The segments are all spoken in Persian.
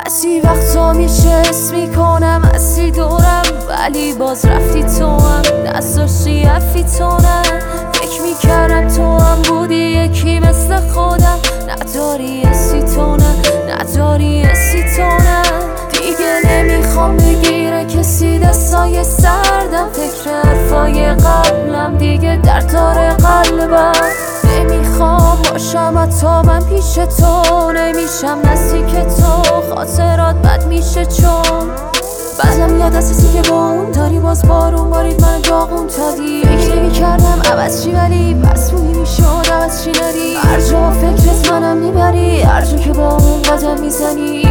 بعضی وقتا میشه اسم میکنم اصلی دورم، ولی باز رفتی تو هم نذاشتی حرفی تو نه. فکر میکردم تو هم بودی یکی مثل خودم، نداری اسی تو نه، نداری اسی تو نه. دیگه نمیخوام بگیره کسی دستای سردم، فکر حرفای قبلم دیگه در تار قلبم. نمیخوام باشم حتی من پیش تو، نمیشم نزدیک تو، خاطرات بد میشه چون بعضم یاد هستی که با اون داری باز بارون بارید من داغون تادی. فکر نمیکردم عوض چی ولی بس موی میشد عوض چی نری، هر جا فکرت منم میبری، هر جا که با اون قدم میزنی.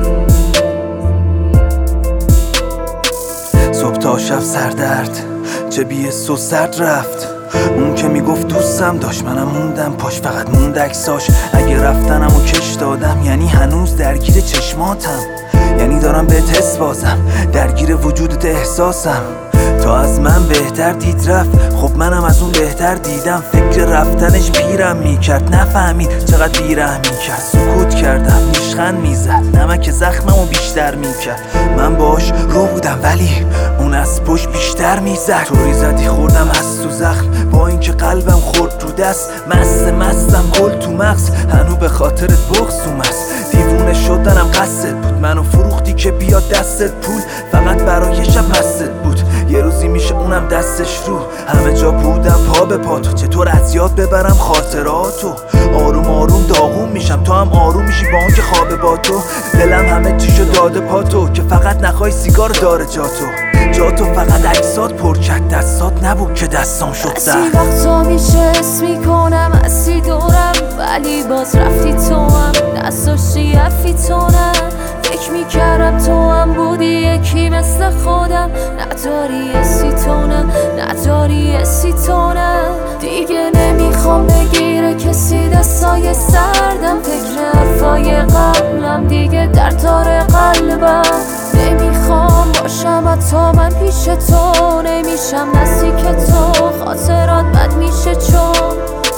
صبح تا شب سردرد چه بیست و سرد رفت. اون که میگفت دوستم داشت منم موندم پاش، فقط موند عکساش. اگه رفتنم و کش دادم یعنی هنوز درگیر چشماتم، یعنی دارم بهت حس بازم، درگیر وجودت احساسم. تا از من بهتر دید رفت، خب منم از اون بهتر دیدم. فکر رفتنش پیرم میکرد، نفهمید چقدر بیرحمی کرد. سکوت کردم نیشخند میزد، نمک زخممو بیشتر میکرد. من باش رو بودم ولی اون از پشت بیشتر میزد. طوری زدی خوردم از تو زخم، با اینکه قلبم خورد رو دست. مستم گل تو مغز، هنو به خاطرت بغضوم است. دیوونه شدنم قصد بود، منو فروختی که بیاد دستت پول، فقط برای شب مستت بود. یه روزی میشه اونم دستش رو، همه جا بودم پا به پاتو. چطور از یاد ببرم خاطراتو، آروم آروم داغون میشم، تو هم آروم میشی با اون که خوابه با تو. دلم همه چیشو داده پاتو، که فقط نخوای سیگار داره جاتو فقط عکسات پر کرد، دستات نبود که دستام شد زهر. بعضی وقتا میشه اسم میکنم اصلی دورم، ولی باز رفتی تو هم نذاشتی حرفی تو نه. فکر میکردم تو هم بودی یکی مثل خودم، نداری اسی تو نه، نداری اسی تو نه. دیگه نمیخوام بگیره کسی دستای سردم، فکر حرفای قبلم دیگه در تار قلبم. نمیخوام باشم حتی من پیش تو، نمیشم نزدیک تو، خاطرات بد میشه چون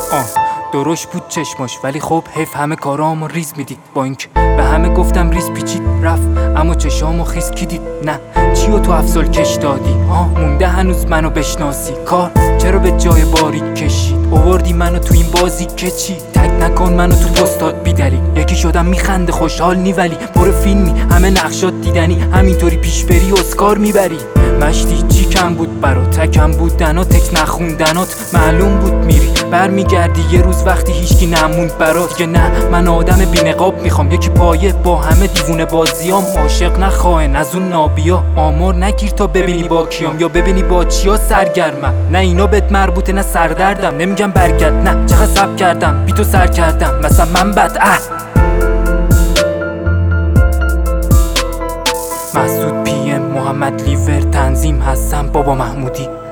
درشت بود چشماش، ولی خب حیف همه کارامو ریز میدید. با اینکه به همه گفتم ریز پیچید رفت، اما چشامو خیس کی دید؟ نه چیو تو افضل کش دادی؟ مونده هنوز منو بشناسی؟ کار چرا به جای باریک کشید؟ آوردی منو تو این بازی که چی؟ تک نکن منو تو پستات بیدلی. یکی شدم میخنده خوشحال نی، ولی برو فیلمی همه نقشات دیدنی، همینطوری پیش بری اسکار میبری. مشتی چی کم بود برات؟ تکم بودن تکس نخوندنات معلوم بود میری برمیگردی یه روز وقتی هیچکی نموند برات. دیگه نه من آدم بی‌نقاب میخوام، یکی پایه با همه دیوونه بازیام. عاشق نخواهن از اون نابیا، آمار نگیر تا ببینی با کیام یا ببینی با چیا سرگرمم. نه اینا بهت مربوطه نه سردردم، نمیگم برگرد نه چقدر صبر کردم بی تو سر کردم مثلا من بد مسعود PM محمد لیور تنظیم حسن بابا محمودی.